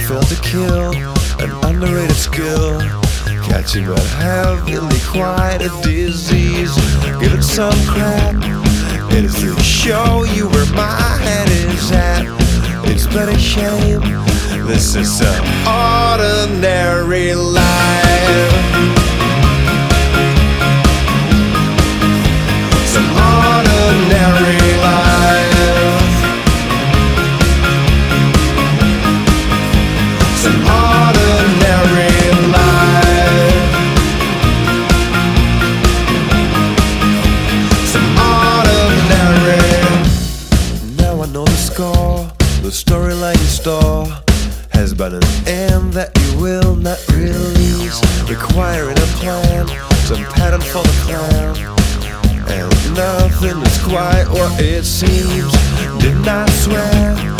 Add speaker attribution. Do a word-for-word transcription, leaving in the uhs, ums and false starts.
Speaker 1: failed to kill, an underrated skill. Catching but heavily, quite a disease. Give it some crap, it's to show you where my head is at. It's but a shame, this is some ordinary life. Some ordinary life. Some ordinary life. Some ordinary. Now I know the score. The storyline in store has but an end that you will not release, requiring a plan, some pattern for the plan. And nothing is quite what it seems. Did not swear